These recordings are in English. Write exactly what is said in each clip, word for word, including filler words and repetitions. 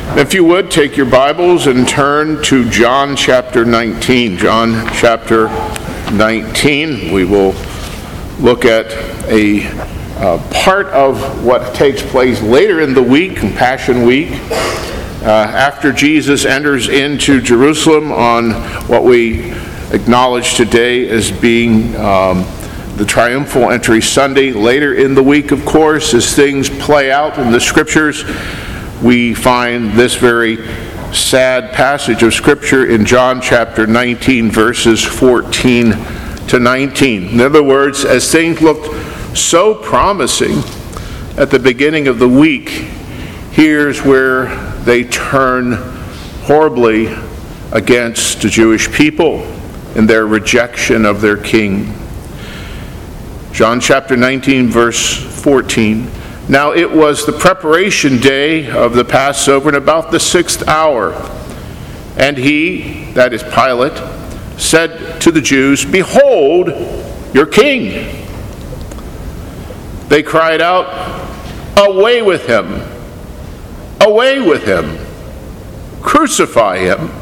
If you would, take your Bibles and turn to John chapter nineteen. John chapter nineteen. We will look at a uh, part of what takes place later in the week, Passion Week, uh, after Jesus enters into Jerusalem on what we acknowledge today as being um, the Triumphal Entry Sunday. Later in the week, of course, as things play out in the Scriptures, we find this very sad passage of Scripture in John chapter nineteen, verses fourteen to nineteen. In other words, as things looked so promising at the beginning of the week, here's where they turn horribly against the Jewish people in their rejection of their king. John chapter nineteen, verse fourteen. Now it was the preparation day of the Passover, and about the sixth hour. And he, that is Pilate, said to the Jews, "Behold, your king." They cried out, "Away with him! Away with him! Crucify him!"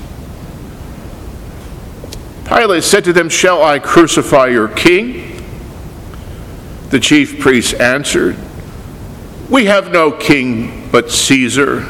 Pilate said to them, "Shall I crucify your king?" The chief priests answered, "We have no king but Caesar."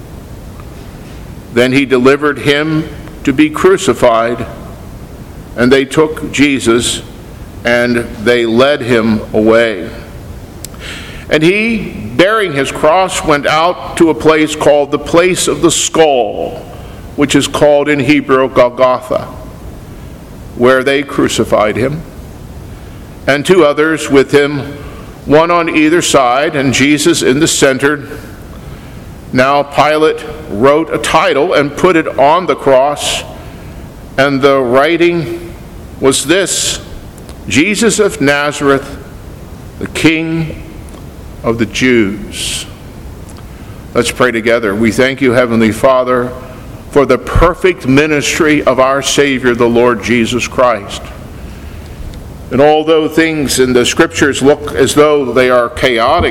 Then he delivered him to be crucified, and they took Jesus and they led him away. And he, bearing his cross, went out to a place called the place of the skull, which is called in Hebrew Golgotha, where they crucified him, and two others with him, one on either side, and Jesus in the center. Now Pilate wrote a title and put it on the cross, and the writing was this: Jesus of Nazareth, the King of the Jews. Let's pray together. We thank you, Heavenly Father, for the perfect ministry of our Savior, the Lord Jesus Christ. And although things in the Scriptures look as though they are chaotic,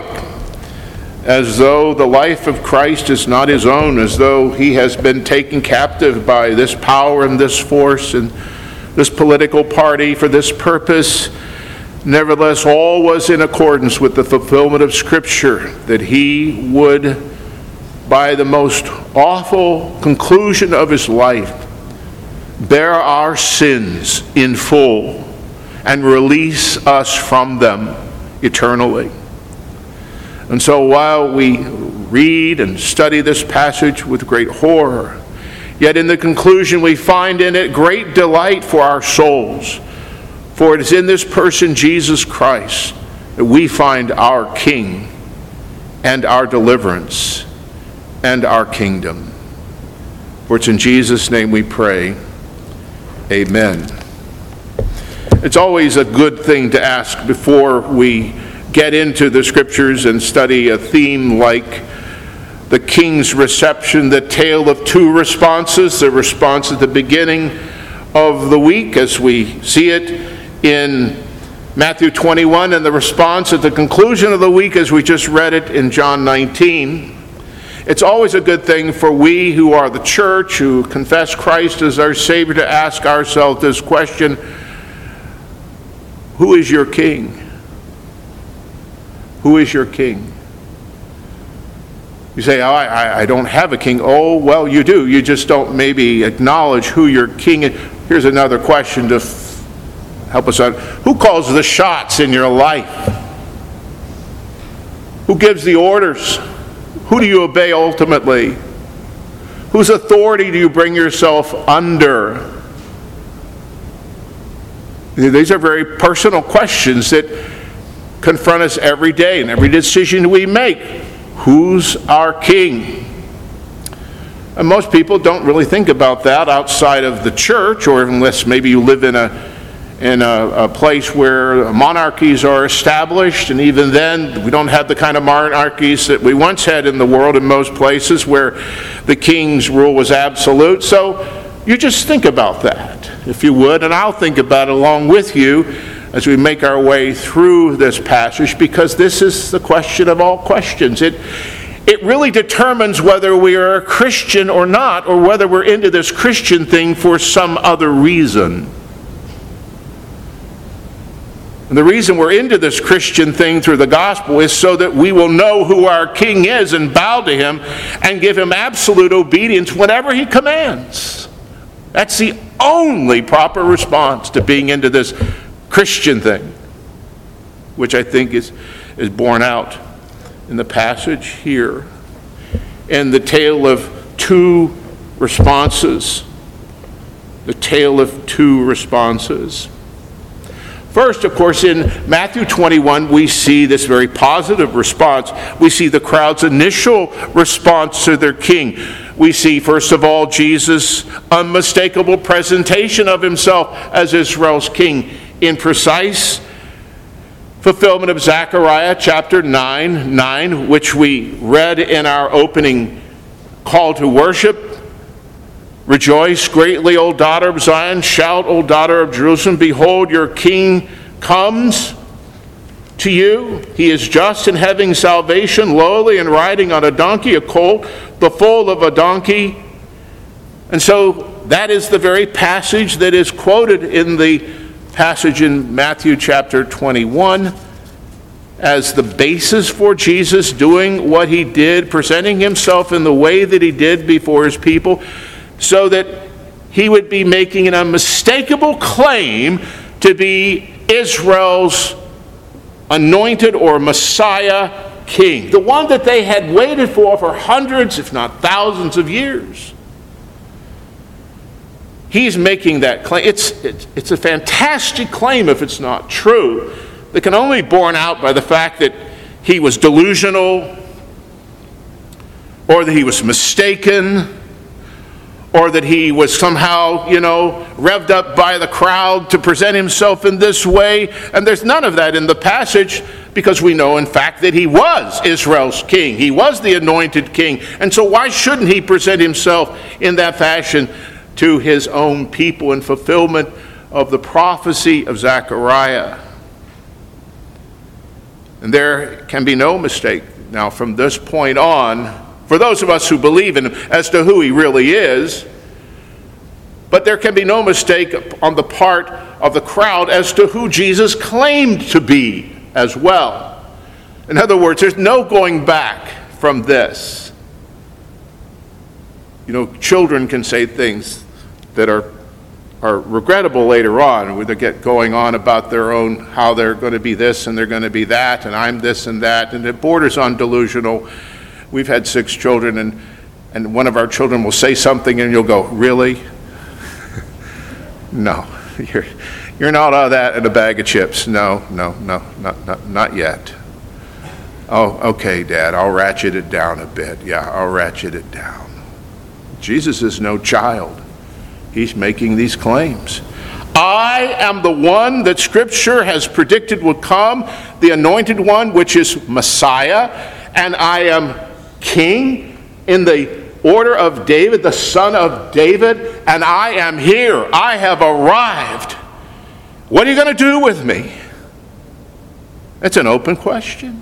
as though the life of Christ is not his own, as though he has been taken captive by this power and this force and this political party for this purpose, nevertheless, all was in accordance with the fulfillment of Scripture, that he would, by the most awful conclusion of his life, bear our sins in full and release us from them eternally. And so while we read and study this passage with great horror, yet in the conclusion we find in it great delight for our souls. For it is in this person, Jesus Christ, that we find our King and our deliverance and our kingdom. For it's in Jesus' name we pray. Amen. It's always a good thing to ask before we get into the Scriptures and study a theme like the king's reception, the tale of two responses, the response at the beginning of the week as we see it in Matthew twenty-one, and the response at the conclusion of the week as we just read it in John nineteen. It's always a good thing for we who are the church, who confess Christ as our Savior, to ask ourselves this question: who is your king? Who is your king? You say, oh, I, I don't have a king. Oh, well, you do. You just don't maybe acknowledge who your king is. Here's another question to f- help us out. Who calls the shots in your life? Who gives the orders? Who do you obey ultimately? Whose authority do you bring yourself under? These are very personal questions that confront us every day and every decision we make. Who's our king? And most people don't really think about that outside of the church, or unless maybe you live in a in a, a place where monarchies are established, and even then we don't have the kind of monarchies that we once had in the world in most places where the king's rule was absolute. So you just think about that, if you would, and I'll think about it along with you as we make our way through this passage, because this is the question of all questions. It it really determines whether we are a Christian or not, or whether we're into this Christian thing for some other reason. And the reason we're into this Christian thing through the gospel is so that we will know who our King is and bow to him and give him absolute obedience whenever he commands. That's the only proper response to being into this Christian thing, which I think is, is borne out in the passage here, in the tale of two responses. The tale of two responses. First, of course, in Matthew twenty-one, we see this very positive response. We see the crowd's initial response to their king. We see, first of all, Jesus' unmistakable presentation of himself as Israel's king in precise fulfillment of Zechariah chapter nine, nine, which we read in our opening call to worship. Rejoice greatly, O daughter of Zion. Shout, O daughter of Jerusalem. Behold, your king comes to you. He is just and having salvation, lowly and riding on a donkey, a colt, the foal of a donkey. And so that is the very passage that is quoted in the passage in Matthew chapter twenty-one as the basis for Jesus doing what he did, presenting himself in the way that he did before his people, so that he would be making an unmistakable claim to be Israel's anointed or Messiah king, the one that they had waited for for hundreds, if not thousands of years. He's making that claim. It's, it's, it's a fantastic claim if it's not true. That can only be borne out by the fact that he was delusional, or that he was mistaken, or that he was somehow, you know, revved up by the crowd to present himself in this way. And there's none of that in the passage, because we know, in fact, that he was Israel's king. He was the anointed king. And so why shouldn't he present himself in that fashion to his own people in fulfillment of the prophecy of Zechariah? And there can be no mistake now from this point on, for those of us who believe in him, as to who he really is. But there can be no mistake on the part of the crowd as to who Jesus claimed to be as well. In other words, there's no going back from this. You know, children can say things that are are regrettable later on, where they get going on about their own, how they're going to be this and they're going to be that, and I'm this and that, and it borders on delusional. We've had six children, and, and one of our children will say something, and you'll go, really? No, you're, you're not all that in a bag of chips. No, no, no, not, not, not yet. Oh, okay, Dad, I'll ratchet it down a bit. Yeah, I'll ratchet it down. Jesus is no child. He's making these claims. I am the one that Scripture has predicted would come, the anointed one, which is Messiah, and I am king in the order of David, the son of David, and I am here. I have arrived. What are you going to do with me? It's an open question.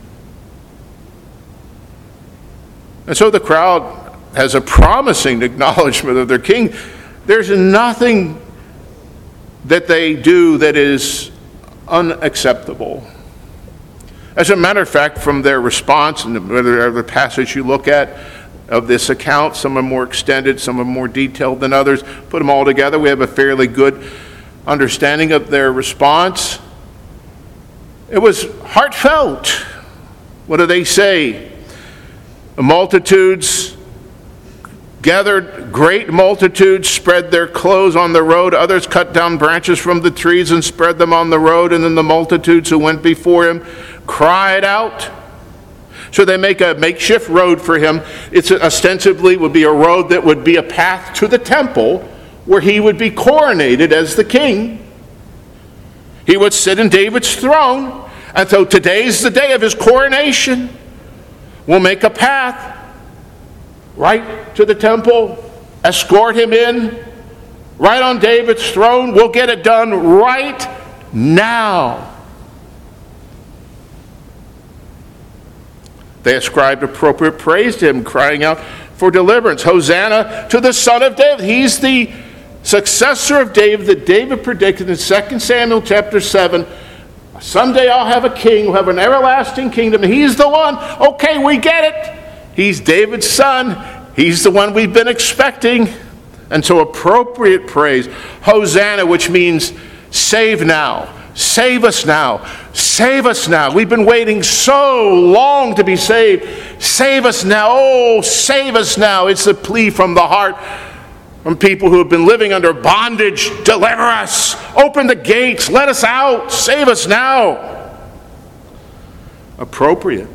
And so the crowd has a promising acknowledgement of their king. There's nothing that they do that is unacceptable. As a matter of fact, from their response, and whatever passage you look at of this account, some are more extended, some are more detailed than others. Put them all together, we have a fairly good understanding of their response. It was heartfelt. What do they say? The multitudes gathered, great multitudes spread their clothes on the road. Others cut down branches from the trees and spread them on the road. And then the multitudes who went before him cried out. So they make a makeshift road for him. It's ostensibly would be a road that would be a path to the temple where he would be coronated as the king. He would sit in David's throne. And so today's the day of his coronation. We'll make a path right to the temple, escort him in, right on David's throne. We'll get it done right now. They ascribed appropriate praise to him, crying out for deliverance. Hosanna to the Son of David. He's the successor of David that David predicted in Second Samuel chapter seven. Someday I'll have a king, we'll have an everlasting kingdom. He's the one. Okay, we get it. He's David's son. He's the one we've been expecting. And so appropriate praise. Hosanna, which means save now. Save us now. Save us now. We've been waiting so long to be saved. Save us now. Oh, save us now. It's a plea from the heart, from people who have been living under bondage. Deliver us. Open the gates. Let us out. Save us now. Appropriate.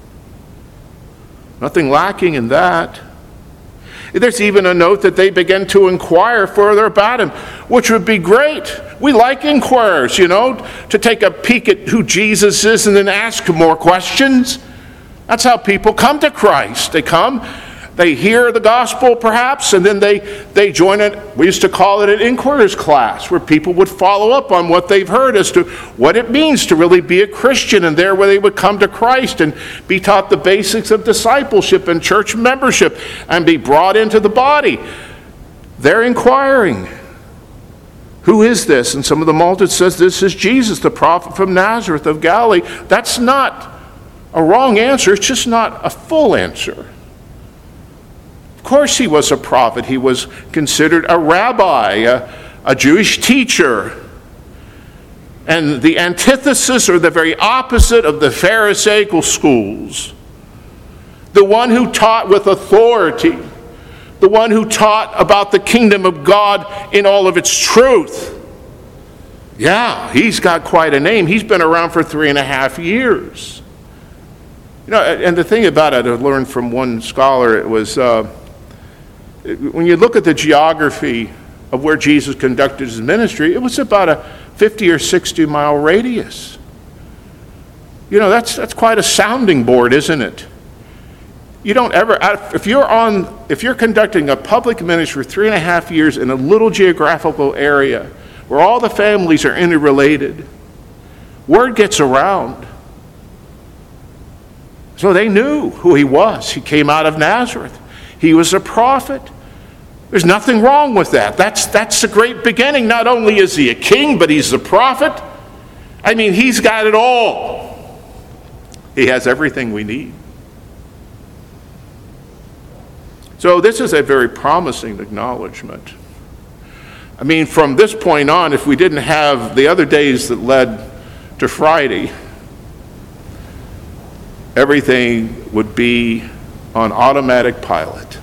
Nothing lacking in that. There's even a note that they began to inquire further about him, which would be great. We like inquirers, you know, to take a peek at who Jesus is and then ask more questions. That's how people come to Christ. They come, they hear the gospel perhaps, and then they, they join it. We used to call it an inquirer's class, where people would follow up on what they've heard as to what it means to really be a Christian, and there where they would come to Christ and be taught the basics of discipleship and church membership and be brought into the body. They're inquiring. Who is this? And some of the multitude says, this is Jesus, the prophet from Nazareth of Galilee. That's not a wrong answer. It's just not a full answer. Of course he was a prophet. He was considered a rabbi, a, a Jewish teacher. And the antithesis, or the very opposite of the Pharisaical schools. The one who taught with authority. The one who taught about the kingdom of God in all of its truth. Yeah, he's got quite a name. He's been around for three and a half years. You know, and the thing about it, I learned from one scholar, it was, uh, when you look at the geography of where Jesus conducted his ministry, it was about a fifty or sixty mile radius. You know, that's that's quite a sounding board, isn't it? You don't ever, if you're on, if you're conducting a public ministry for three and a half years in a little geographical area where all the families are interrelated, word gets around. So they knew who he was. He came out of Nazareth. He was a prophet. There's nothing wrong with that. That's, that's a great beginning. Not only is he a king, but he's a prophet. I mean, he's got it all. He has everything we need. So this is a very promising acknowledgement. I mean, from this point on, if we didn't have the other days that led to Friday, everything would be on automatic pilot.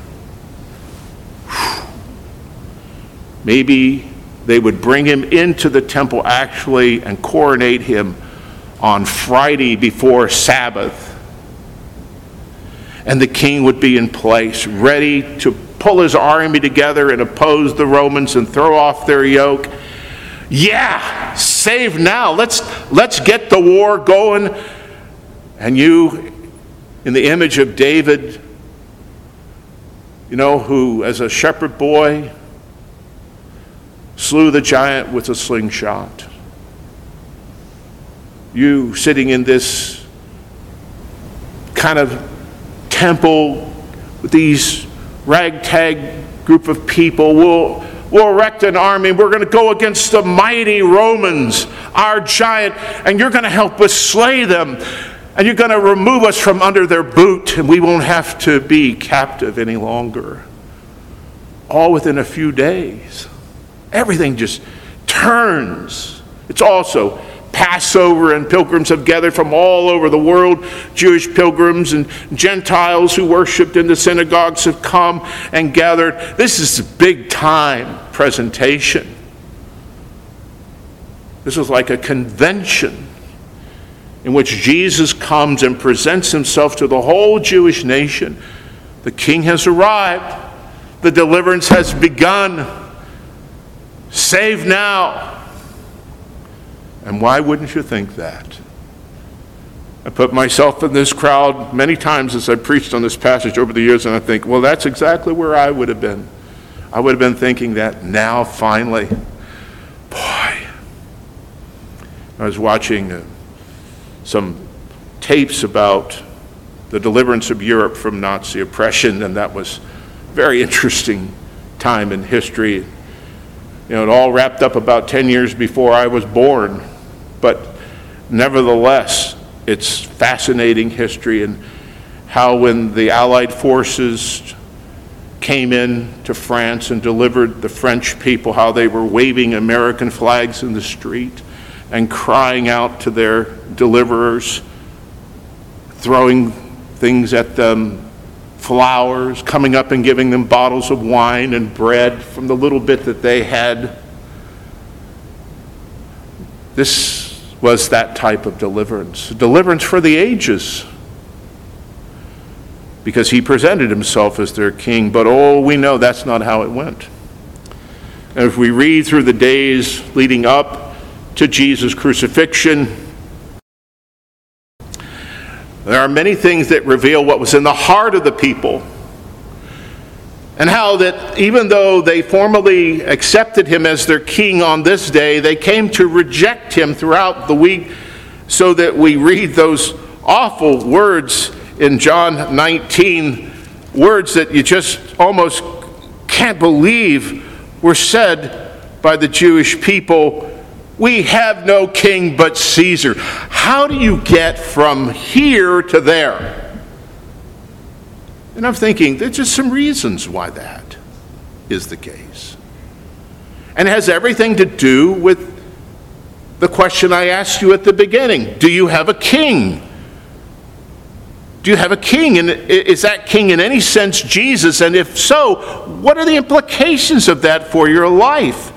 Maybe they would bring him into the temple actually and coronate him on Friday before Sabbath. And the king would be in place, ready to pull his army together and oppose the Romans and throw off their yoke. Yeah, save now. Let's, let's get the war going. And you, in the image of David, you know, who as a shepherd boy slew the giant with a slingshot. You sitting in this kind of temple with these ragtag group of people. We'll, we'll erect an army. We're going to go against the mighty Romans, our giant, and you're going to help us slay them. And you're going to remove us from under their boot, and we won't have to be captive any longer. All within a few days. Everything just turns. It's also Passover, and pilgrims have gathered from all over the world. Jewish pilgrims and Gentiles who worshiped in the synagogues have come and gathered. This is a big time presentation. This is like a convention in which Jesus comes and presents himself to the whole Jewish nation. The king has arrived. The deliverance has begun. Save now. And why wouldn't you think that? I put myself in this crowd many times as I preached on this passage over the years, and I think, well, that's exactly where I would have been. I would have been thinking that now, finally. Boy. I was watching uh, some tapes about the deliverance of Europe from Nazi oppression, and that was a very interesting time in history. You know, it all wrapped up about ten years before I was born, but nevertheless, it's fascinating history, and how when the Allied forces came in to France and delivered the French people, how they were waving American flags in the street and crying out to their deliverers, throwing things at them, flowers, coming up and giving them bottles of wine and bread from the little bit that they had. This was that type of deliverance, deliverance for the ages, because he presented himself as their king. But oh, we know that's not how it went. And if we read through the days leading up to Jesus' crucifixion, there are many things that reveal what was in the heart of the people, and how that even though they formally accepted him as their king on this day, they came to reject him throughout the week, so that we read those awful words in John nineteen, words that you just almost can't believe were said by the Jewish people. We have no king but Caesar. How do you get from here to there? And I'm thinking, there's just some reasons why that is the case. And it has everything to do with the question I asked you at the beginning. Do you have a king? Do you have a king? And is that king in any sense Jesus? And if so, what are the implications of that for your life?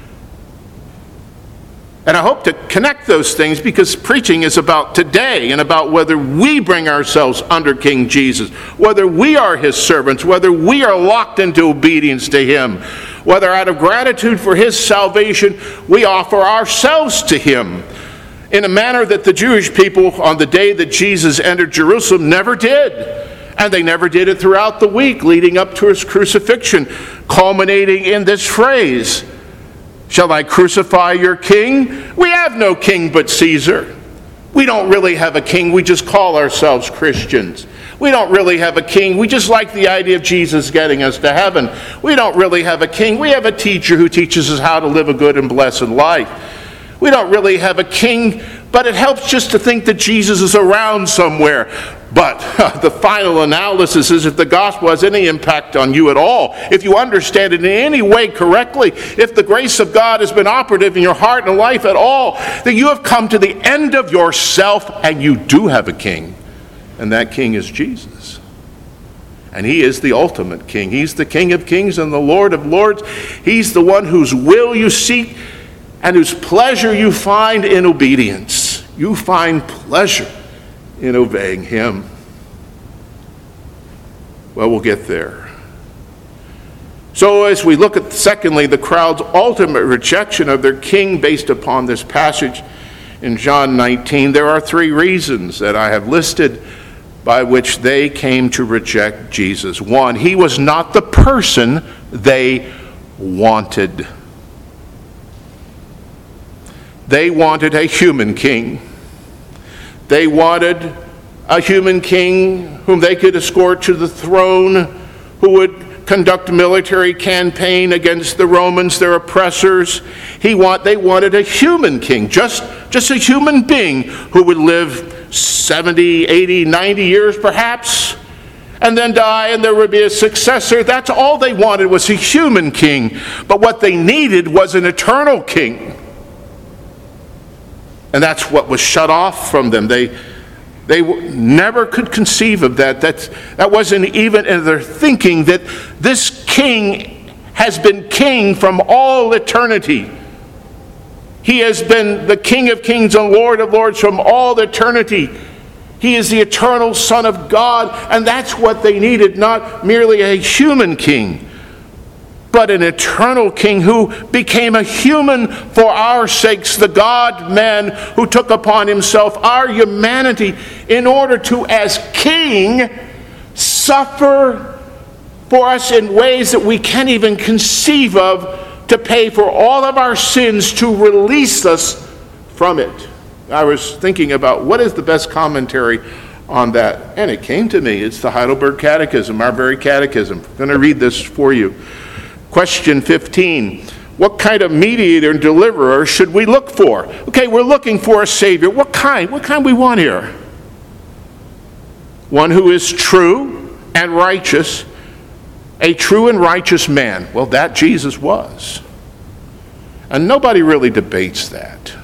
And I hope to connect those things, because preaching is about today and about whether we bring ourselves under King Jesus, whether we are his servants, whether we are locked into obedience to him, whether out of gratitude for his salvation we offer ourselves to him in a manner that the Jewish people on the day that Jesus entered Jerusalem never did. And they never did it throughout the week leading up to his crucifixion, culminating in this phrase, "Shall I crucify your king? We have no king but Caesar." We don't really have a king. We just call ourselves Christians. We don't really have a king. We just like the idea of Jesus getting us to heaven. We don't really have a king. We have a teacher who teaches us how to live a good and blessed life. We don't really have a king, but it helps just to think that Jesus is around somewhere. But the final analysis is, if the gospel has any impact on you at all, if you understand it in any way correctly, if the grace of God has been operative in your heart and life at all, that you have come to the end of yourself and you do have a king. And that king is Jesus. And he is the ultimate king. He's the King of kings and the Lord of lords. He's the one whose will you seek and whose pleasure you find in obedience. You find pleasure in obeying him. Well, we'll get there. So as we look at, secondly, the crowd's ultimate rejection of their king based upon this passage in John nineteen, there are three reasons that I have listed by which they came to reject Jesus. One, he was not the person they wanted. They wanted a human king. They wanted a human king whom they could escort to the throne, who would conduct a military campaign against the Romans, their oppressors. He want, they wanted a human king, just, just a human being who would live seventy, eighty, ninety years perhaps, and then die, and there would be a successor. That's all they wanted, was a human king. But what they needed was an eternal king. And that's what was shut off from them. They, they never could conceive of that. That's, that wasn't even in their thinking, that this king has been king from all eternity. He has been the King of kings and Lord of lords from all eternity. He is the eternal Son of God, and that's what they needed, not merely a human king, but an eternal king who became a human for our sakes, the God-man who took upon himself our humanity in order to, as king, suffer for us in ways that we can't even conceive of, to pay for all of our sins, to release us from it. I was thinking about what is the best commentary on that. And it came to me. It's the Heidelberg Catechism, our very catechism. I'm going to read this for you. Question fifteen. What kind of mediator and deliverer should we look for? Okay, we're looking for a Savior. What kind? What kind we want here? One who is true and righteous, a true and righteous man. Well, that Jesus was. And nobody really debates that.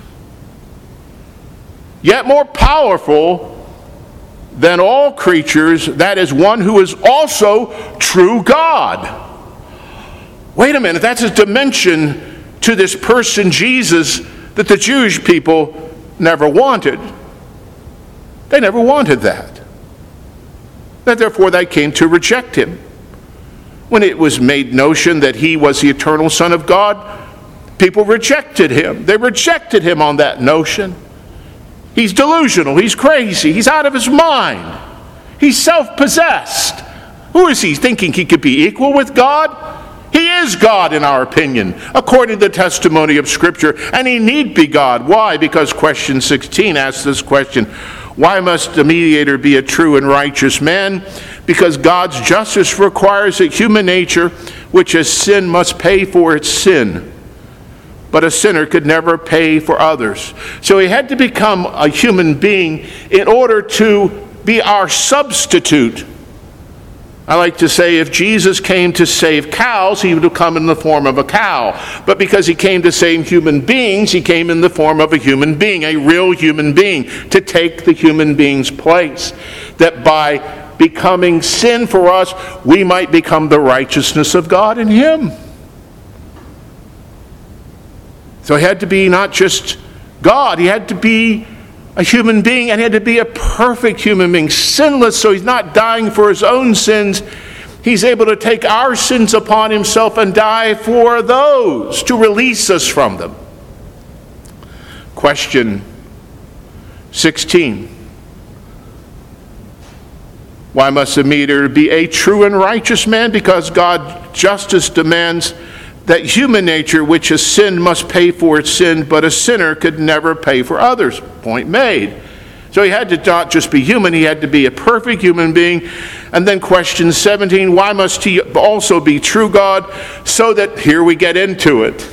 Yet more powerful than all creatures, that is one who is also true God. Wait a minute, that's a dimension to this person, Jesus, that the Jewish people never wanted. They never wanted that. That therefore they came to reject him. When it was made notion that he was the eternal Son of God, people rejected him. They rejected him on that notion. He's delusional. He's crazy. He's out of his mind. He's self-possessed. Who is he thinking he could be equal with God? He is God in our opinion, according to the testimony of Scripture, and he need be God. Why? Because question sixteen asks this question. Why must the mediator be a true and righteous man? Because God's justice requires that human nature, which is sin, must pay for its sin. But a sinner could never pay for others. So he had to become a human being in order to be our substitute. I like to say if Jesus came to save cows, he would have come in the form of a cow. But because he came to save human beings, he came in the form of a human being, a real human being, to take the human being's place. That by becoming sin for us, we might become the righteousness of God in him. So he had to be not just God, he had to be a human being, and he had to be a perfect human being, sinless, so he's not dying for his own sins. He's able to take our sins upon himself and die for those, to release us from them. Question sixteen. Why must the mediator be a true and righteous man? Because God's justice demands that human nature, which has sinned, must pay for its sin, but a sinner could never pay for others. Point made. So he had to not just be human, he had to be a perfect human being. And then question seventeen, why must he also be true God? So that, here we get into it,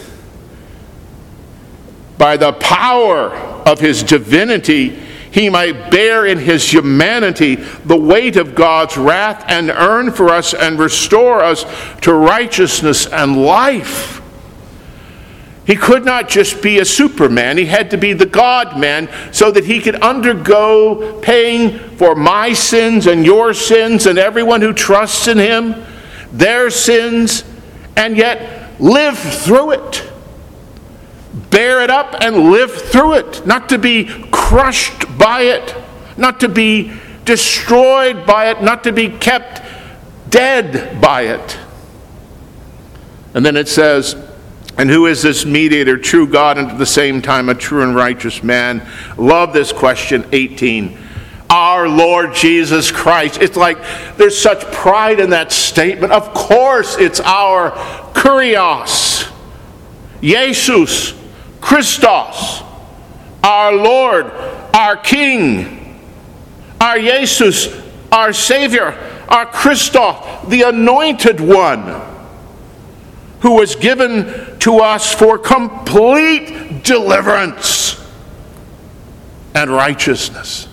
by the power of his divinity, he might bear in his humanity the weight of God's wrath and earn for us and restore us to righteousness and life. He could not just be a superman. He had to be the God-man so that he could undergo paying for my sins and your sins and everyone who trusts in him, their sins, and yet live through it. Bear it up and live through it, not to be crushed by it, not to be destroyed by it, not to be kept dead by it. And then it says, and who is this mediator, true God, and at the same time a true and righteous man? Love this question, eighteen. Our Lord Jesus Christ. It's like there's such pride in that statement. Of course it's our Kyrios, Jesus Christos, our Lord, our King, our Jesus, our Savior, our Christos, the Anointed One, who was given to us for complete deliverance and righteousness.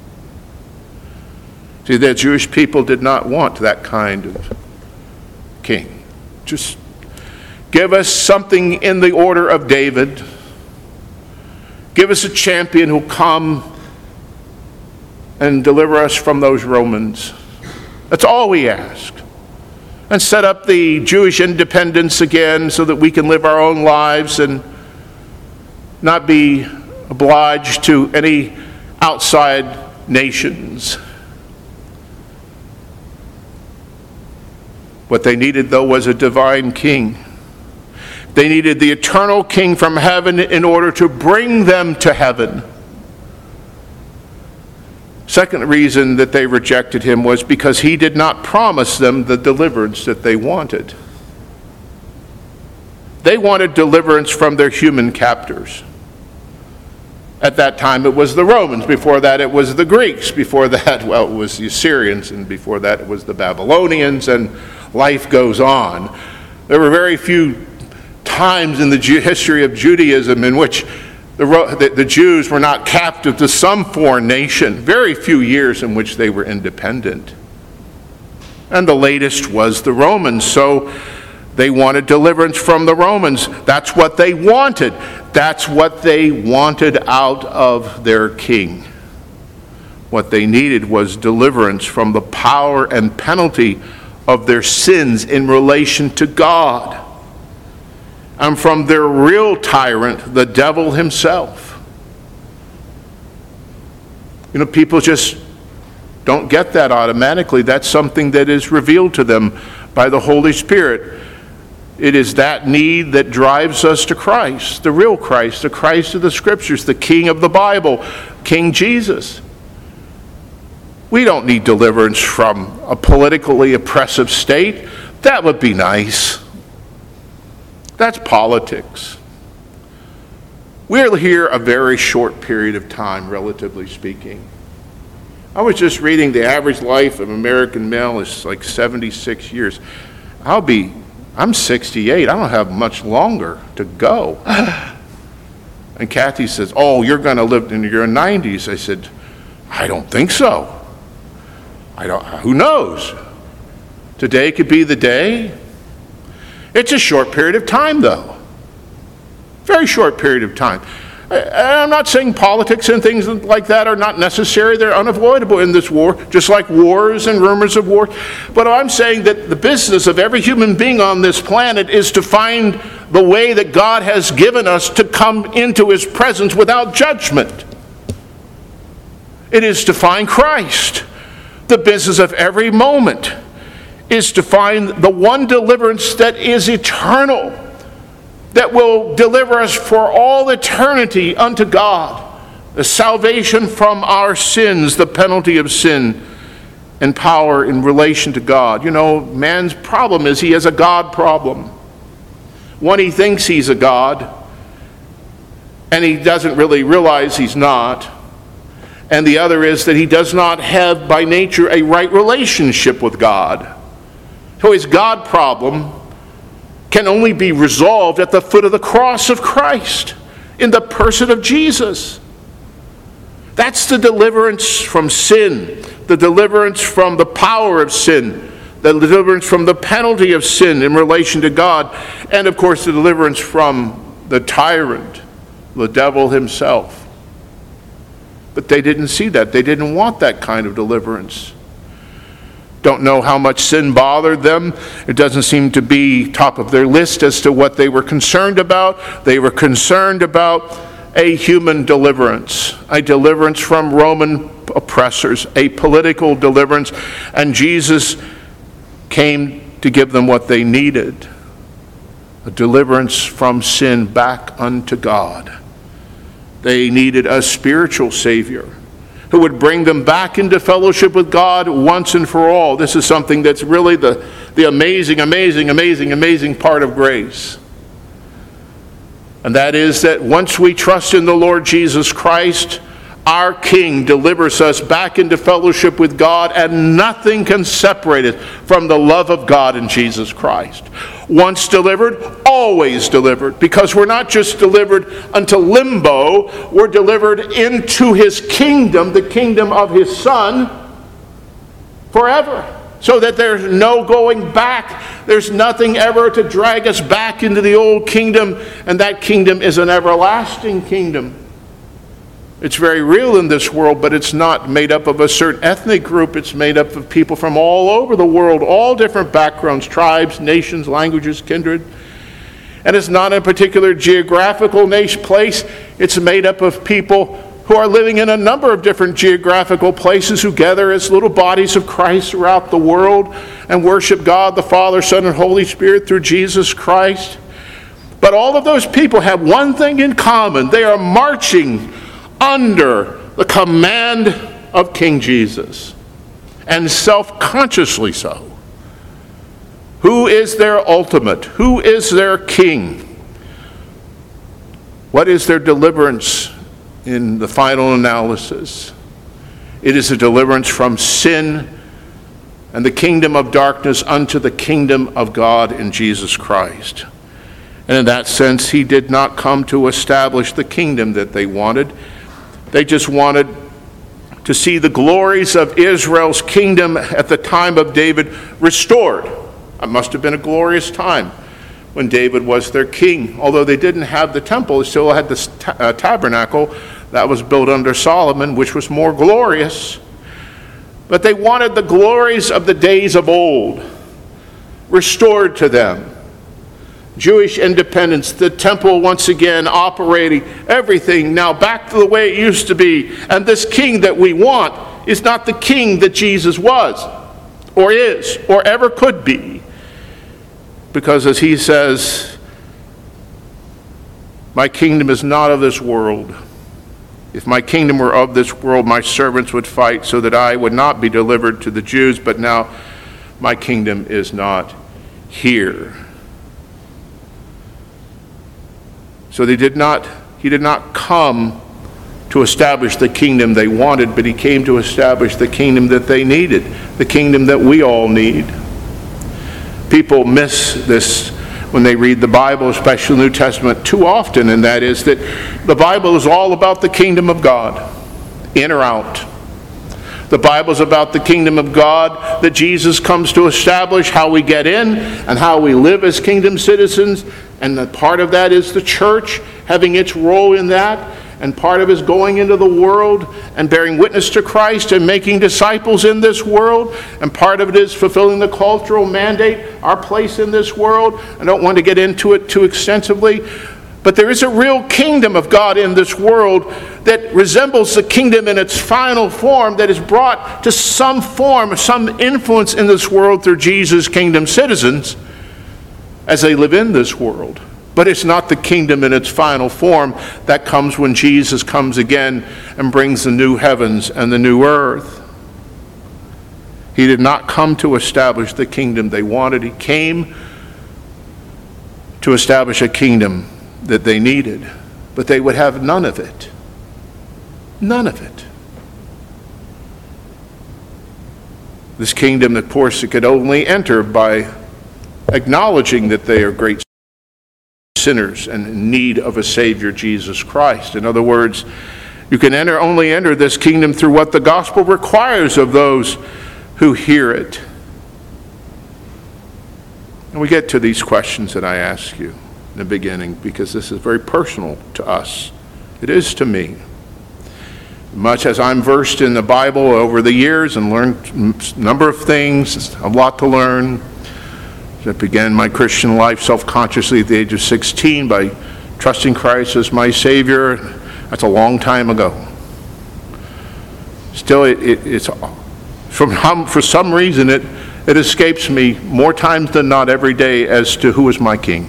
See, the Jewish people did not want that kind of king. Just give us something in the order of David. Give us a champion who'll come and deliver us from those Romans. That's all we ask. And set up the Jewish independence again so that we can live our own lives and not be obliged to any outside nations. What they needed, though, was a divine king. They needed the eternal king from heaven in order to bring them to heaven. Second reason that they rejected him was because he did not promise them the deliverance that they wanted. They wanted deliverance from their human captors. At that time it was the Romans. Before that it was the Greeks. Before that, well, it was the Assyrians. And before that it was the Babylonians. And life goes on. There were very few times in the Jew- history of Judaism in which the, the, the Jews were not captive to some foreign nation. Very few years in which they were independent. And the latest was the Romans. So they wanted deliverance from the Romans. That's what they wanted. That's what they wanted out of their king. What they needed was deliverance from the power and penalty of their sins in relation to God, and from their real tyrant, the devil himself. You know, people just don't get that automatically. That's something that is revealed to them by the Holy Spirit. It is that need that drives us to Christ, the real Christ, the Christ of the Scriptures, the King of the Bible, King Jesus. We don't need deliverance from a politically oppressive state. That would be nice. That's politics. We're here a very short period of time, relatively speaking. I was just reading the average life of an American male is like seventy-six years. I'll be, I'm sixty-eight. I don't have much longer to go. And Kathy says, oh, you're going to live in your nineties. I said, I don't think so. I don't, who knows? Today could be the day. It's a short period of time, though. Very short period of time. I'm not saying politics and things like that are not necessary. They're unavoidable in this war, just like wars and rumors of war. But I'm saying that the business of every human being on this planet is to find the way that God has given us to come into his presence without judgment. It is to find Christ. The business of every moment is to find the one deliverance that is eternal, that will deliver us for all eternity unto God, the salvation from our sins, the penalty of sin, and power in relation to God. You know, man's problem is he has a God problem. One, he thinks he's a God, and he doesn't really realize he's not. And the other is that he does not have by nature a right relationship with God. So his God problem can only be resolved at the foot of the cross of Christ, in the person of Jesus. That's the deliverance from sin, the deliverance from the power of sin, the deliverance from the penalty of sin in relation to God, and of course the deliverance from the tyrant, the devil himself. But they didn't see that. They didn't want that kind of deliverance. Don't know how much sin bothered them. It doesn't seem to be top of their list as to what they were concerned about. They were concerned about a human deliverance, a deliverance from Roman oppressors, a political deliverance, and Jesus came to give them what they needed, a deliverance from sin back unto God. They needed a spiritual Savior who would bring them back into fellowship with God once and for all. This is something that's really the, the amazing, amazing, amazing, amazing part of grace. And that is that once we trust in the Lord Jesus Christ, our King delivers us back into fellowship with God, and nothing can separate us from the love of God in Jesus Christ. Once delivered, always delivered, because we're not just delivered unto limbo, we're delivered into his kingdom, the kingdom of his Son, forever. So that there's no going back. There's nothing ever to drag us back into the old kingdom, and that kingdom is an everlasting kingdom. It's very real in this world, but it's not made up of a certain ethnic group. It's made up of people from all over the world, all different backgrounds, tribes, nations, languages, kindred. And it's not a particular geographical nation, place. It's made up of people who are living in a number of different geographical places, who gather as little bodies of Christ throughout the world and worship God, the Father, Son, and Holy Spirit through Jesus Christ. But all of those people have one thing in common. They are marching under the command of King Jesus, and self-consciously so. Who is their ultimate? Who is their king? What is their deliverance in the final analysis. It is a deliverance from sin and the kingdom of darkness unto the kingdom of God in Jesus Christ. And in that sense, he did not come to establish the kingdom that they wanted. They just wanted to see the glories of Israel's kingdom at the time of David restored. It must have been a glorious time when David was their king. Although they didn't have the temple, they still had the ta- uh, tabernacle that was built under Solomon, which was more glorious. But they wanted the glories of the days of old restored to them. Jewish independence, the temple once again operating, everything now back to the way it used to be. And this king that we want is not the king that Jesus was, or is, or ever could be. Because as he says, my kingdom is not of this world. If my kingdom were of this world, my servants would fight so that I would not be delivered to the Jews, but now my kingdom is not here. So they did not, he did not come to establish the kingdom they wanted, but he came to establish the kingdom that they needed, the kingdom that we all need. People miss this when they read the Bible, especially the New Testament, too often, and that is that the Bible is all about the kingdom of God, in or out. The Bible is about the kingdom of God that Jesus comes to establish, how we get in and how we live as kingdom citizens. And the part of that is the church having its role in that. And part of it is going into the world and bearing witness to Christ and making disciples in this world. And part of it is fulfilling the cultural mandate, our place in this world. I don't want to get into it too extensively. But there is a real kingdom of God in this world that resembles the kingdom in its final form, that is brought to some form, some influence in this world through Jesus' kingdom citizens as they live in this world. But it's not the kingdom in its final form that comes when Jesus comes again and brings the new heavens and the new earth. He did not come to establish the kingdom they wanted. He came to establish a kingdom that they needed, but they would have none of it. None of it. This kingdom, of course, it could only enter by acknowledging that they are great sinners and in need of a Savior, Jesus Christ. In other words, you can enter only enter this kingdom through what the gospel requires of those who hear it. And we get to these questions that I ask you in the beginning because this is very personal to us. It is to me. Much as I'm versed in the Bible over the years and learned a number of things, a lot to learn. I began my Christian life self-consciously at the age of sixteen by trusting Christ as my Savior. That's a long time ago. Still, it, it, it's from for some reason it it escapes me more times than not every day as to who is my King.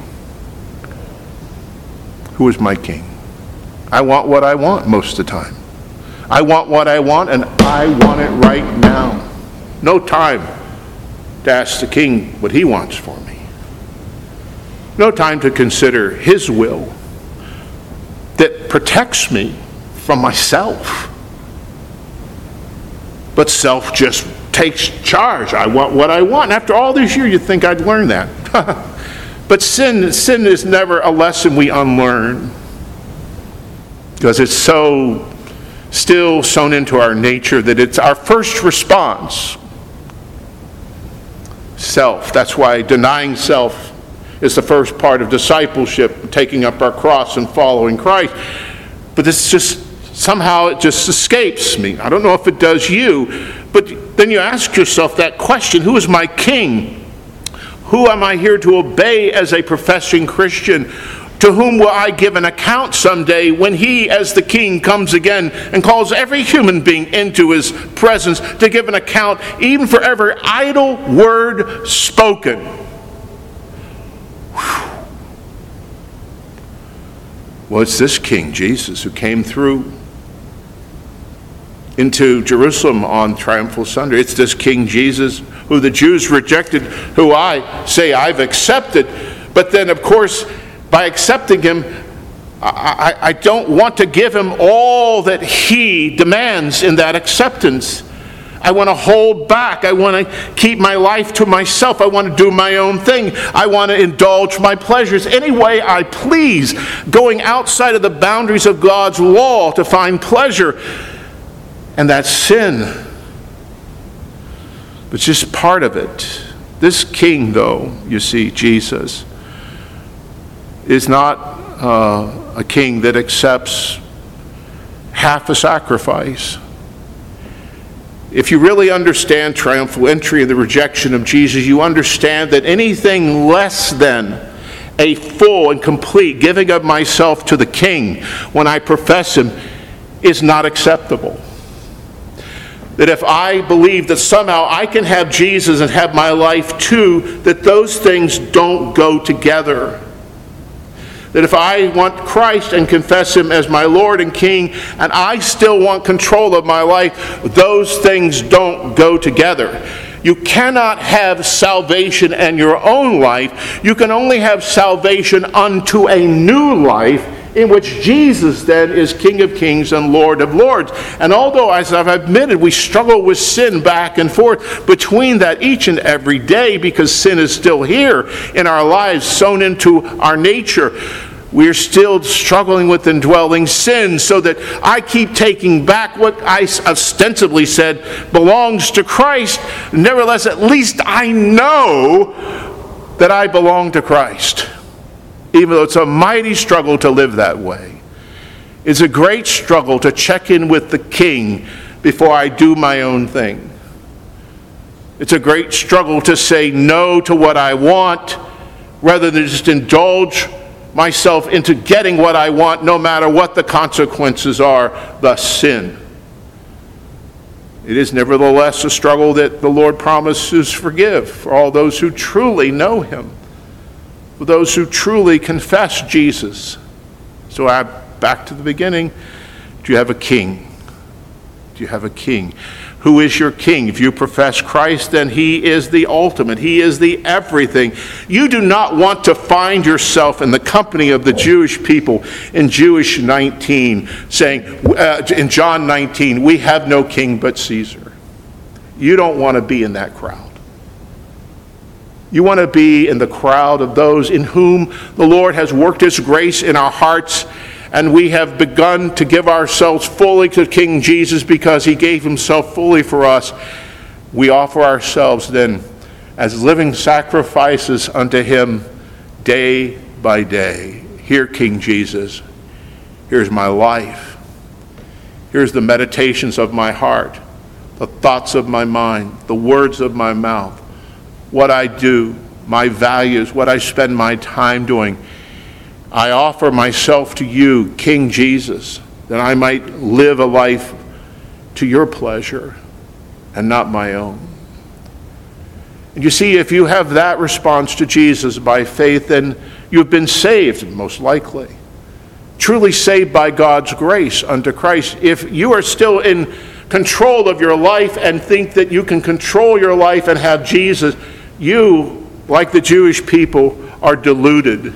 Who is my King? I want what I want most of the time. I want what I want, and I want it right now. No time to ask the King what he wants for me. No time to consider his will that protects me from myself. But self just takes charge. I want what I want. And after all these years, you'd think I'd learn that. But sin, sin is never a lesson we unlearn, because it's so still sewn into our nature that it's our first response. Self. That's why denying self is the first part of discipleship, taking up our cross and following Christ. But this just, somehow it just escapes me. I don't know if it does you, but then you ask yourself that question, who is my King? Who am I here to obey as a professing Christian? To whom will I give an account someday when he, as the King, comes again and calls every human being into his presence to give an account even for every idle word spoken? Whew. Well, it's this King, Jesus, who came through into Jerusalem on Triumphal Sunday. It's this King Jesus who the Jews rejected, who I say I've accepted. But then, of course, by accepting him, I, I don't want to give him all that he demands in that acceptance. I want to hold back. I want to keep my life to myself. I want to do my own thing. I want to indulge my pleasures any way I please, going outside of the boundaries of God's law to find pleasure. And that's sin. But just part of it. This king, though, you see, Jesus, is not uh, a king that accepts half a sacrifice. If you really understand triumphal entry and the rejection of Jesus, you understand that anything less than a full and complete giving of myself to the King when I profess him is not acceptable. That if I believe that somehow I can have Jesus and have my life too, that those things don't go together. That if I want Christ and confess him as my Lord and King, and I still want control of my life, those things don't go together. You cannot have salvation and your own life. You can only have salvation unto a new life in which Jesus then is King of Kings and Lord of Lords. And although, as I've admitted, we struggle with sin back and forth between that each and every day because sin is still here in our lives, sown into our nature, we're still struggling with indwelling sin, so that I keep taking back what I ostensibly said belongs to Christ. Nevertheless, at least I know that I belong to Christ. Even though it's a mighty struggle to live that way. It's a great struggle to check in with the King before I do my own thing. It's a great struggle to say no to what I want rather than just indulge myself into getting what I want no matter what the consequences are, thus sin. It is nevertheless a struggle that the Lord promises forgive for all those who truly know him. For those who truly confess Jesus. So I, back to the beginning, do you have a king? Do you have a king? Who is your king? If you profess Christ, then he is the ultimate. He is the everything. You do not want to find yourself in the company of the Jewish people in Jewish nineteen, saying, uh, in John nineteen, we have no king but Caesar. You don't want to be in that crowd. You want to be in the crowd of those in whom the Lord has worked his grace in our hearts, and we have begun to give ourselves fully to King Jesus because he gave himself fully for us. We offer ourselves then as living sacrifices unto him day by day. Here, King Jesus, here's my life. Here's the meditations of my heart, the thoughts of my mind, the words of my mouth, what I do, my values, what I spend my time doing. I offer myself to you, King Jesus, that I might live a life to your pleasure and not my own. And you see, if you have that response to Jesus by faith, then you've been saved, most likely. Truly saved by God's grace unto Christ. If you are still in control of your life and think that you can control your life and have Jesus, you, like the Jewish people, are deluded.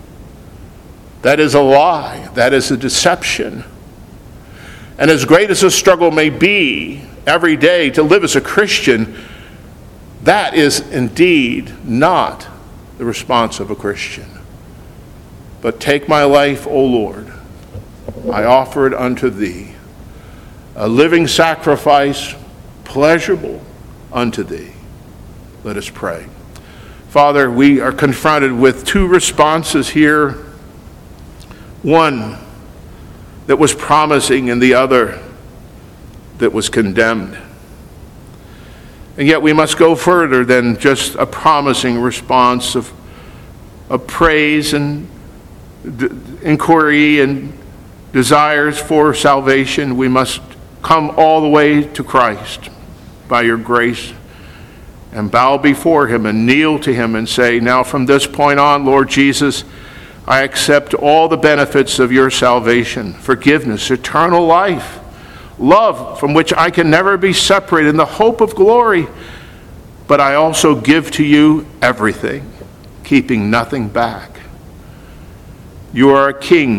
That is a lie. That is a deception. And as great as the struggle may be every day to live as a Christian, that is indeed not the response of a Christian. But take my life, O Lord, I offer it unto thee, a living sacrifice, pleasurable unto thee. Let us pray. Father, we are confronted with two responses here. One that was promising and the other that was condemned. And yet we must go further than just a promising response of, of praise and d- inquiry and desires for salvation. We must come all the way to Christ by your grace and bow before him and kneel to him and say, now from this point on, Lord Jesus, I accept all the benefits of your salvation, forgiveness, eternal life, love from which I can never be separated, and the hope of glory. But I also give to you everything, keeping nothing back. You are a king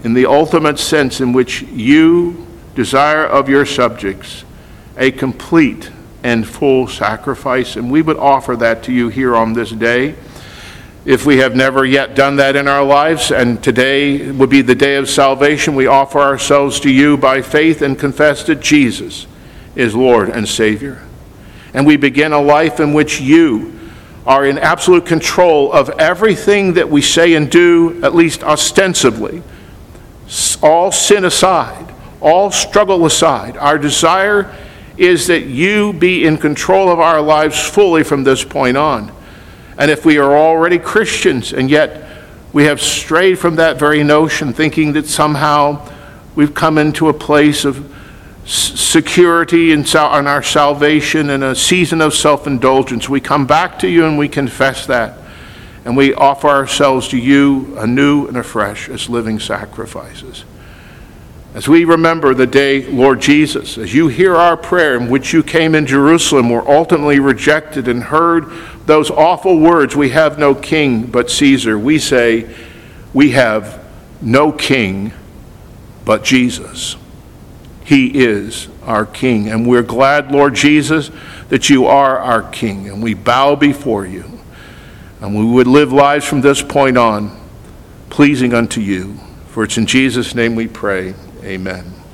in the ultimate sense in which you desire of your subjects a complete and full sacrifice. And we would offer that to you here on this day. If we have never yet done that in our lives, and today would be the day of salvation, we offer ourselves to you by faith and confess that Jesus is Lord and Savior. And we begin a life in which you are in absolute control of everything that we say and do, at least ostensibly. All sin aside, all struggle aside, our desire is that you be in control of our lives fully from this point on. And if we are already Christians and yet we have strayed from that very notion, thinking that somehow we've come into a place of security in our salvation and a season of self-indulgence, we come back to you and we confess that. And we offer ourselves to you anew and afresh as living sacrifices. As we remember the day, Lord Jesus, as you hear our prayer in which you came in Jerusalem, were ultimately rejected, and heard those awful words, "We have no king but Caesar," we say, we have no king but Jesus. He is our King. And we're glad, Lord Jesus, that you are our King. And we bow before you. And we would live lives from this point on pleasing unto you. For it's in Jesus' name we pray. Amen.